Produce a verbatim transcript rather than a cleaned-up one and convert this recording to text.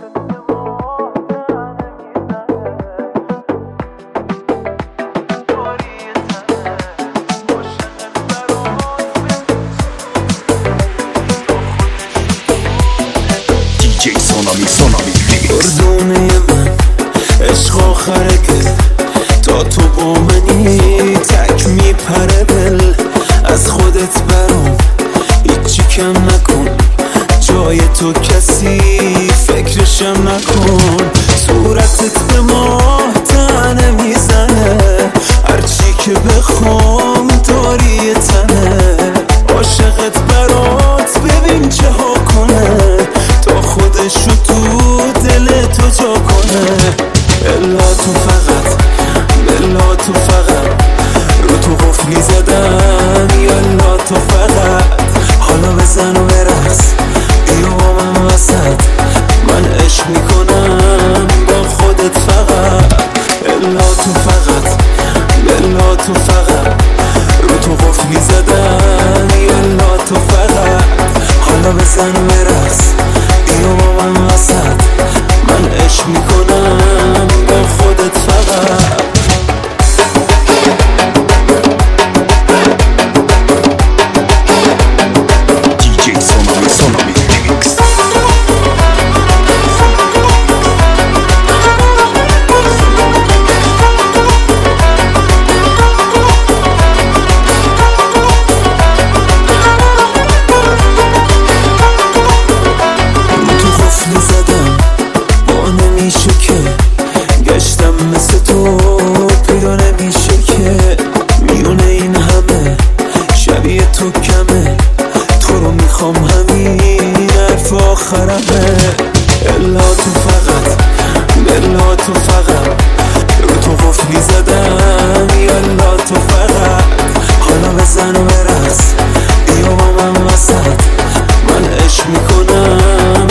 اردونه من عشق آخره که تا تو با منی تک میپره دل از خودت برام هیچی کم نکن جای تو کسی فکرشم نکن صورتت به ماه تنه میزنه هرچی که بخوام داری تنه عاشقت برات ببین چه ها کنه تا خودشو تو دل تو جا کنه الا تو فقط الا تو فقط رو تو قفلی زدم یالا تو فقط حالا بزن و برقص بیا با من وسط من عشق میکنم با خودت فقط الا تو فقط الا تو فقط رو تو قفلی زدم یالا تو فقط حالا بزن و برقص بیا با من وسط من عشق میکنم با خودت فقط گشتم مثل تو پیدا نمیشه که میونه این همه شبیه تو کمه تو رو میخوام همین حرف آخرمه الا تو فقط الا تو فقط رو تو قفلی زدم یالا تو فقط حالا بزن و برقص بیا با من وسط من عشق میکنم